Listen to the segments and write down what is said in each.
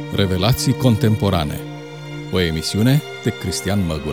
Revelații contemporane. O emisiune de Cristian Măgură.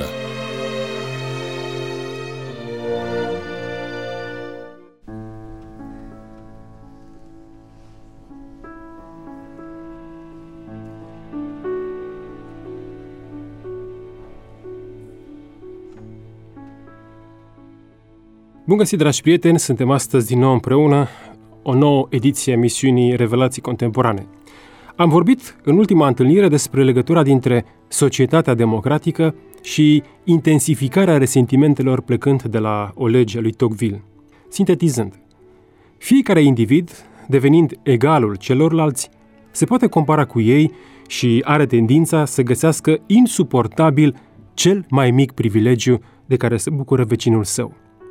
Bun găsit, dragi prieteni! Suntem astăzi din nou împreună, o nouă ediție a emisiunii Revelații contemporane. Am vorbit în ultima întâlnire despre legătura dintre societatea democratică și intensificarea resentimentelor plecând de la o lege a lui Tocqueville. Sintetizând, fiecare individ, devenind egalul celorlalți, se poate compara cu ei și are tendința să găsească insuportabil cel mai mic privilegiu de care se bucură vecinul său.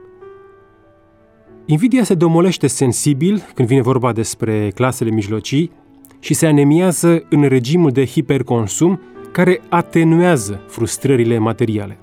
Invidia se domolește sensibil când vine vorba despre clasele mijlocii și se anemiază în regimul de hiperconsum care atenuează frustrările materiale.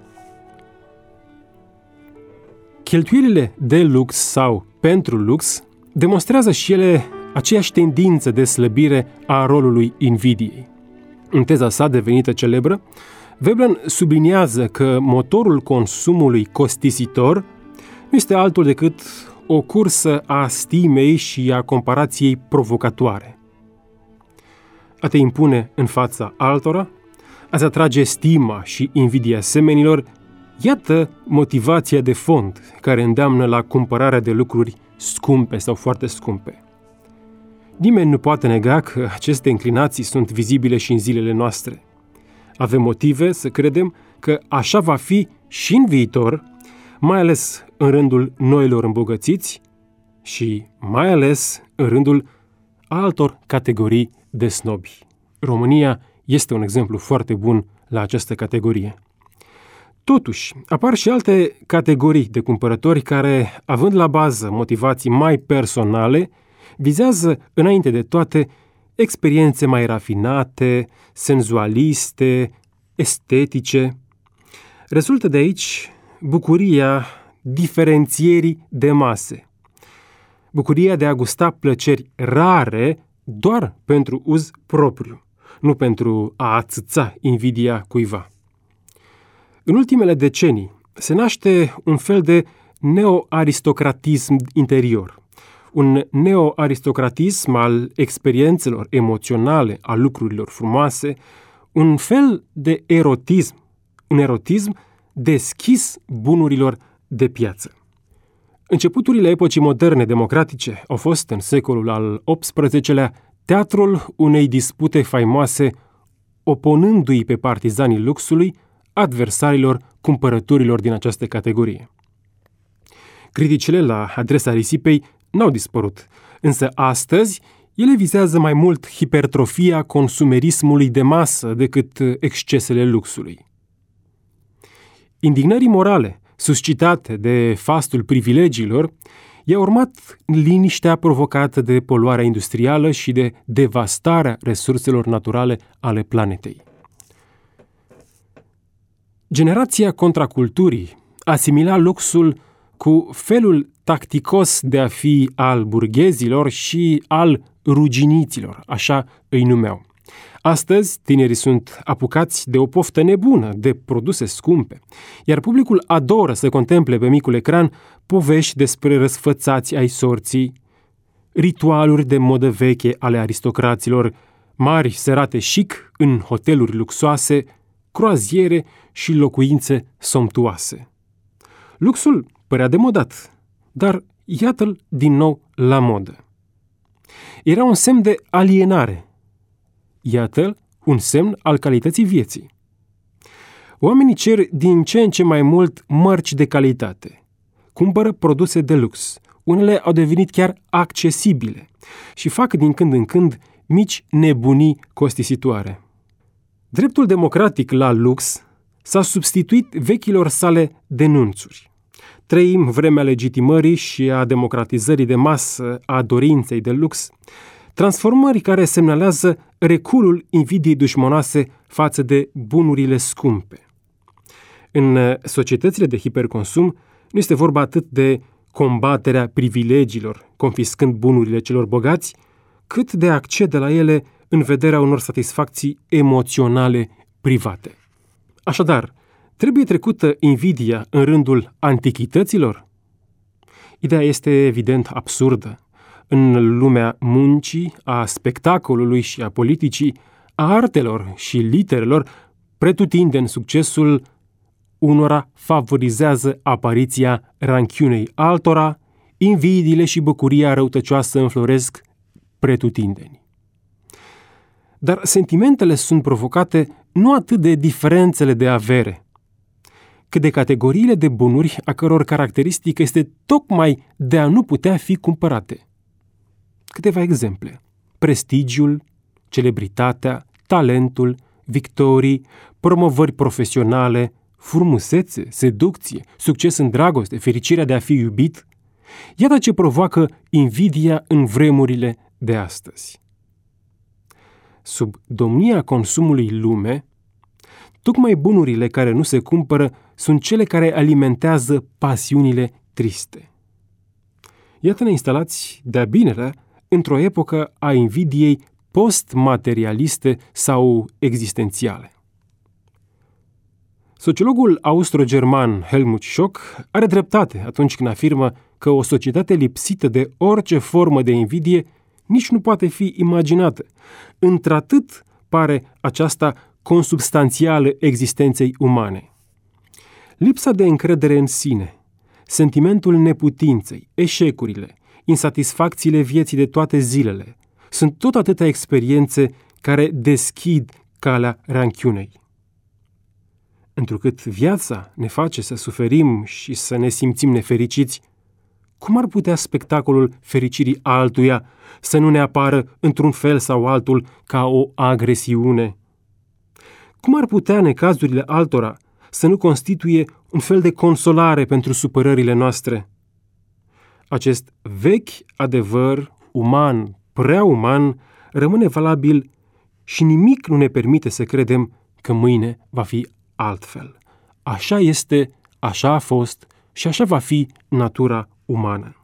Cheltuielile de lux sau pentru lux demonstrează și ele aceeași tendință de slăbire a rolului invidiei. În teza sa devenită celebră, Veblen subliniază că motorul consumului costisitor nu este altul decât o cursă a stimei și a comparației provocatoare. A te impune în fața altora, a-ți atrage stima și invidia semenilor, iată motivația de fond care îndeamnă la cumpărarea de lucruri scumpe sau foarte scumpe. Nimeni nu poate nega că aceste înclinații sunt vizibile și în zilele noastre. Avem motive să credem că așa va fi și în viitor, mai ales în rândul noilor îmbogățiți și mai ales în rândul altor categorii de snobi. România este un exemplu foarte bun la această categorie. Totuși, apar și alte categorii de cumpărători care, având la bază motivații mai personale, vizează, înainte de toate, experiențe mai rafinate, senzualiste, estetice. Rezultă de aici bucuria diferențierii de mase, bucuria de a gusta plăceri rare doar pentru uz propriu, nu pentru a ațăța invidia cuiva. În ultimele decenii se naște un fel de neo-aristocratism interior, un neo-aristocratism al experiențelor emoționale, a lucrurilor frumoase, un fel de erotism, un erotism deschis bunurilor de piață. Începuturile epocii moderne democratice au fost, în secolul al XVIII-lea, teatrul unei dispute faimoase, opunându-i pe partizanii luxului adversarilor cumpărăturilor din această categorie. Criticile la adresa risipei n-au dispărut, însă astăzi ele vizează mai mult hipertrofia consumerismului de masă decât excesele luxului. Indignării morale suscitate de fastul privilegiilor i-a urmat liniștea provocată de poluarea industrială și de devastarea resurselor naturale ale planetei. Generația contraculturii asimila luxul cu felul tacticos de a fi al burghezilor și al ruginiților, așa îi numeau. Astăzi, tinerii sunt apucați de o poftă nebună de produse scumpe, iar publicul adoră să contemple pe micul ecran povești despre răsfățați ai sorții, ritualuri de modă veche ale aristocraților, mari serate chic în hoteluri luxoase, croaziere și locuințe somptuoase. Luxul părea demodat, dar iată-l din nou la modă. Era un semn de alienare. Iată-l un semn al calității vieții. Oamenii cer din ce în ce mai mult mărci de calitate. Cumpără produse de lux. Unele au devenit chiar accesibile și fac din când în când mici nebunii costisitoare. Dreptul democratic la lux s-a substituit vechilor sale denunțuri. Trăim vremea legitimării și a democratizării de masă a dorinței de lux, transformări care semnalează reculul invidiei dușmanoase față de bunurile scumpe. În societățile de hiperconsum nu este vorba atât de combaterea privilegiilor, confiscând bunurile celor bogați, cât de a accede la ele în vederea unor satisfacții emoționale private. Așadar, trebuie trecută invidia în rândul antichităților? Ideea este evident absurdă. În lumea muncii, a spectacolului și a politicii, a artelor și literelor, pretutindeni succesul unora favorizează apariția ranchiunei altora, invidiile și bucuria răutăcioasă înfloresc pretutindeni. Dar sentimentele sunt provocate nu atât de diferențele de avere, cât de categoriile de bunuri a căror caracteristică este tocmai de a nu putea fi cumpărate. Câteva exemple: prestigiul, celebritatea, talentul, victorii, promovări profesionale, frumusețe, seducție, succes în dragoste, fericirea de a fi iubit. Iată ce provoacă invidia în vremurile de astăzi. Sub domnia consumului lume, tocmai bunurile care nu se cumpără sunt cele care alimentează pasiunile triste. Iată-ne instalați de-a binelea într-o epocă a invidiei post-materialiste sau existențiale. Sociologul austro-german Helmut Schock are dreptate atunci când afirmă că o societate lipsită de orice formă de invidie nici nu poate fi imaginată, într-atât pare aceasta consubstanțială existenței umane. Lipsa de încredere în sine, sentimentul neputinței, eșecurile, insatisfacțiile vieții de toate zilele, sunt tot atâtea experiențe care deschid calea ranchiunei. Întrucât viața ne face să suferim și să ne simțim nefericiți, cum ar putea spectacolul fericirii altuia să nu ne apară într-un fel sau altul ca o agresiune? Cum ar putea necazurile altora să nu constituie un fel de consolare pentru supărările noastre? Acest vechi adevăr uman, prea uman, rămâne valabil și nimic nu ne permite să credem că mâine va fi altfel. Așa este, așa a fost și așa va fi natura umană.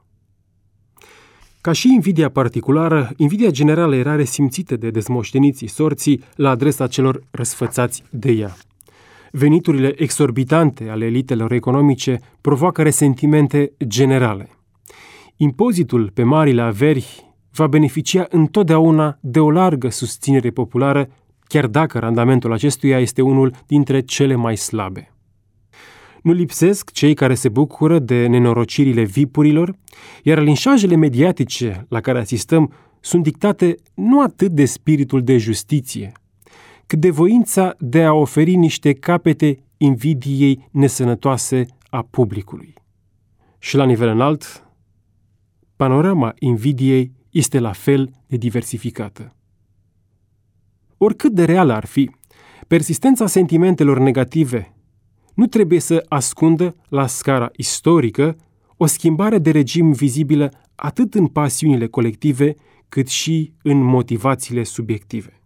Ca și invidia particulară, invidia generală era resimțită de dezmoșteniții sorții la adresa celor răsfățați de ea. Veniturile exorbitante ale elitelor economice provoacă resentimente generale. Impozitul pe marile averi va beneficia întotdeauna de o largă susținere populară, chiar dacă randamentul acestuia este unul dintre cele mai slabe. Nu lipsesc cei care se bucură de nenorocirile vipurilor, iar linșajele mediatice la care asistăm sunt dictate nu atât de spiritul de justiție, cât de voința de a oferi niște capete invidiei nesănătoase a publicului. Și la nivel înalt, panorama invidiei este la fel de diversificată. Oricât de reală ar fi, persistența sentimentelor negative nu trebuie să ascundă, la scara istorică, o schimbare de regim vizibilă atât în pasiunile colective, cât și în motivațiile subiective.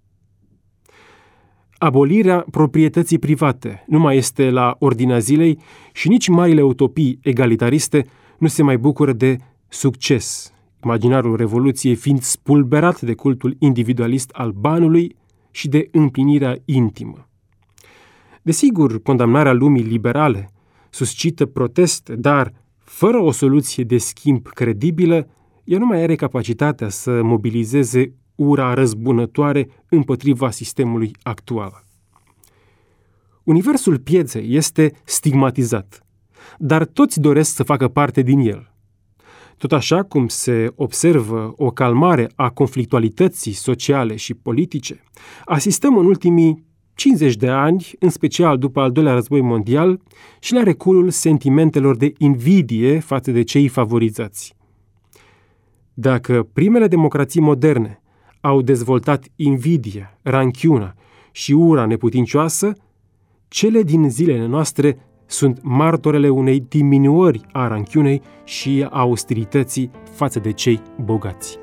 Abolirea proprietății private nu mai este la ordinea zilei și nici marile utopii egalitariste nu se mai bucură de succes, imaginarul Revoluției fiind spulberat de cultul individualist al banului și de împlinirea intimă. Desigur, condamnarea lumii liberale suscită proteste, dar, fără o soluție de schimb credibilă, ea nu mai are capacitatea să mobilizeze ura răzbunătoare împotriva sistemului actual. Universul pieței este stigmatizat, dar toți doresc să facă parte din el. Tot așa cum se observă o calmare a conflictualității sociale și politice, asistăm în ultimii 50 de ani, în special după al doilea război mondial, și la reculul sentimentelor de invidie față de cei favorizați. Dacă primele democrații moderne au dezvoltat invidia, ranchiuna și ura neputincioasă, cele din zilele noastre sunt martorele unei diminuări a ranchiunei și a austerității față de cei bogați.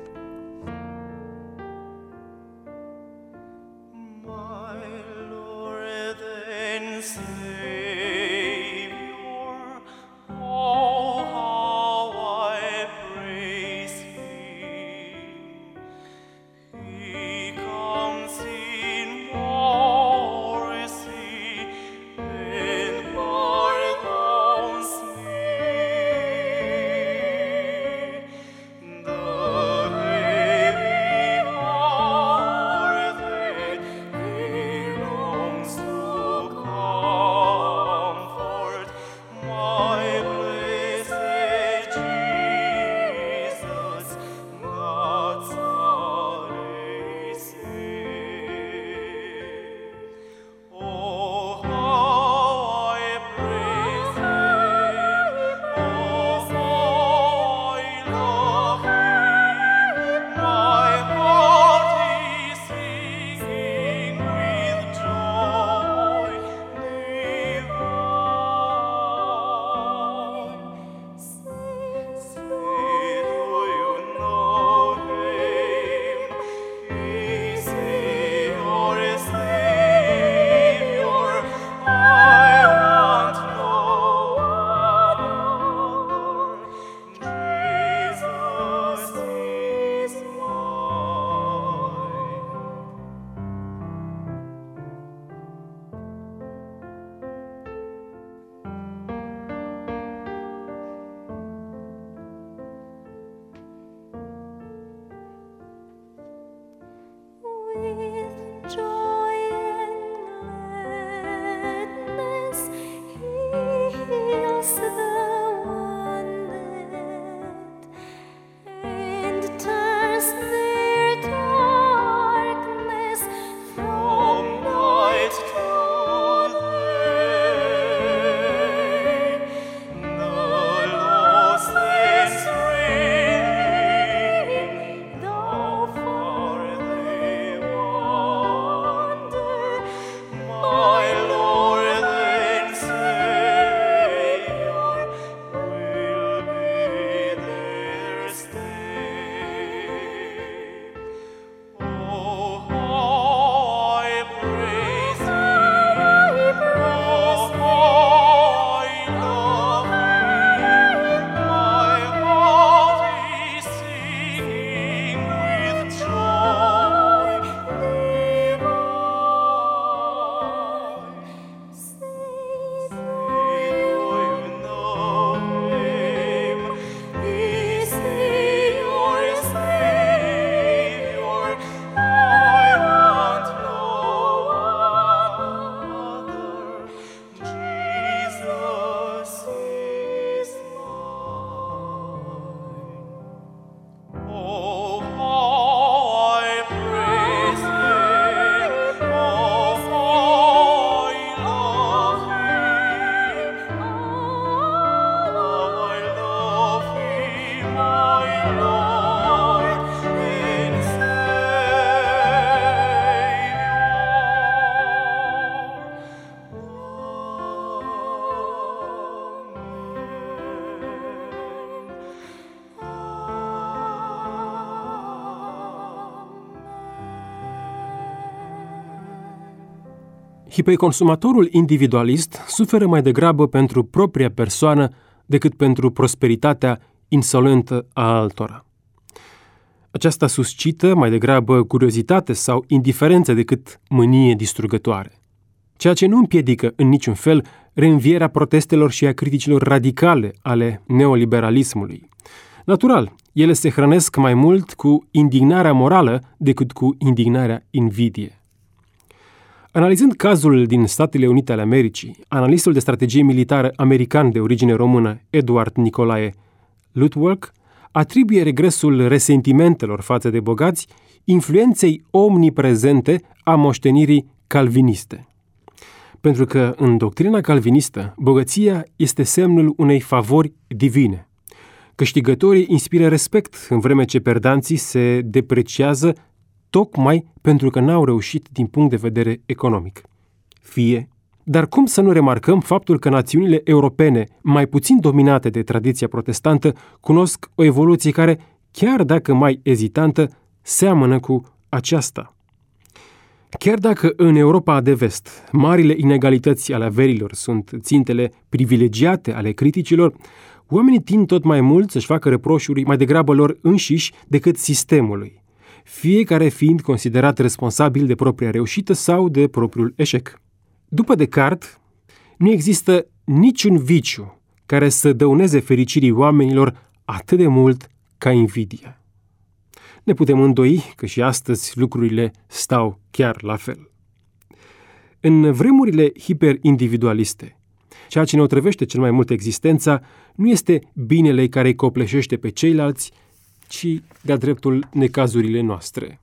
Hiperconsumatorul individualist suferă mai degrabă pentru propria persoană decât pentru prosperitatea insolentă a altora. Aceasta suscită mai degrabă curiozitate sau indiferență decât mânie distrugătoare, ceea ce nu împiedică în niciun fel reînvierea protestelor și a criticilor radicale ale neoliberalismului. Natural, ele se hrănesc mai mult cu indignarea morală decât cu indignarea invidie. Analizând cazul din Statele Unite ale Americii, analistul de strategie militară american de origine română, Edward Nicolae Lutwak, atribuie regresul resentimentelor față de bogați influenței omniprezente a moștenirii calviniste. Pentru că în doctrina calvinistă, bogăția este semnul unei favori divine. Câștigătorii inspiră respect, în vreme ce perdanții se depreciază tocmai pentru că n-au reușit din punct de vedere economic. Dar cum să nu remarcăm faptul că națiunile europene, mai puțin dominate de tradiția protestantă, cunosc o evoluție care, chiar dacă mai ezitantă, seamănă cu aceasta? Chiar dacă în Europa de vest marile inegalități ale averilor sunt țintele privilegiate ale criticilor, oamenii tind tot mai mult să-și facă reproșuri mai degrabă lor înșiși decât sistemului, fiecare fiind considerat responsabil de propria reușită sau de propriul eșec. După Descartes, nu există niciun viciu care să dăuneze fericirii oamenilor atât de mult ca invidia. Ne putem îndoi că și astăzi lucrurile stau chiar la fel. În vremurile hiperindividualiste, ceea ce ne otrăvește cel mai mult existența nu este binele care îi copleșește pe ceilalți, ci de-a dreptul necazurile noastre.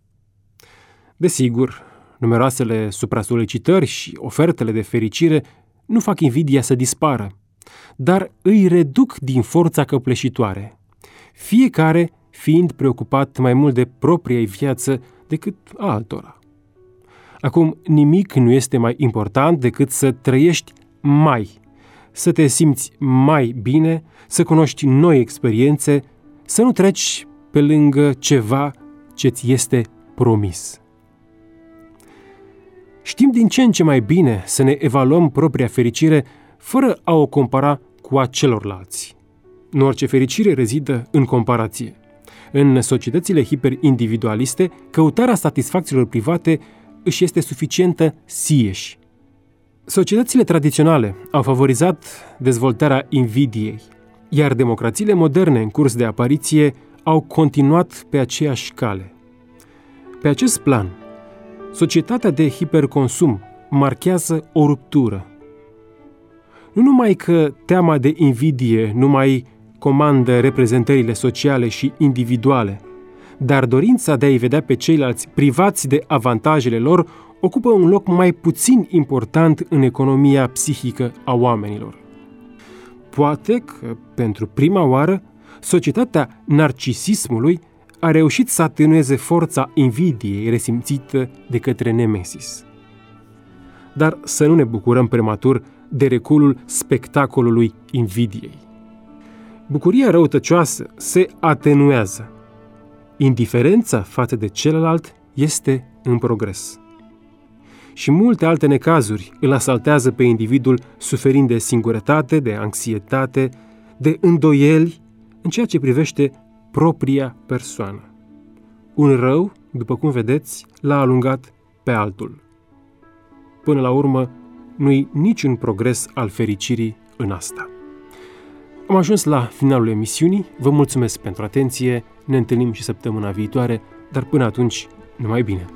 Desigur, numeroasele suprasolicitări și ofertele de fericire nu fac invidia să dispară, dar îi reduc din forța căpleșitoare, fiecare fiind preocupat mai mult de propria viață decât a altora. Acum, nimic nu este mai important decât să trăiești mai, să te simți mai bine, să cunoști noi experiențe, să nu treci pe lângă ceva ce-ți este promis. Știm din ce în ce mai bine să ne evaluăm propria fericire fără a o compara cu a celorlalți. Nu orice fericire rezidă în comparație. În societățile hiperindividualiste, căutarea satisfacțiilor private își este suficientă sieși. Societățile tradiționale au favorizat dezvoltarea invidiei, iar democrațiile moderne în curs de apariție au continuat pe aceeași cale. Pe acest plan, societatea de hiperconsum marchează o ruptură. Nu numai că teama de invidie nu mai comandă reprezentările sociale și individuale, dar dorința de a-i vedea pe ceilalți privați de avantajele lor ocupă un loc mai puțin important în economia psihică a oamenilor. Poate că, pentru prima oară, societatea narcisismului a reușit să atenueze forța invidiei resimțită de către Nemesis. Dar să nu ne bucurăm prematur de reculul spectacolului invidiei. Bucuria răutăcioasă se atenuează. Indiferența față de celălalt este în progres. Și multe alte necazuri îl asaltează pe individul suferind de singurătate, de anxietate, de îndoieli în ceea ce privește propria persoană. Un rău, după cum vedeți, l-a alungat pe altul. Până la urmă, nu-i niciun progres al fericirii în asta. Am ajuns la finalul emisiunii, vă mulțumesc pentru atenție, ne întâlnim și săptămâna viitoare, dar până atunci, numai bine!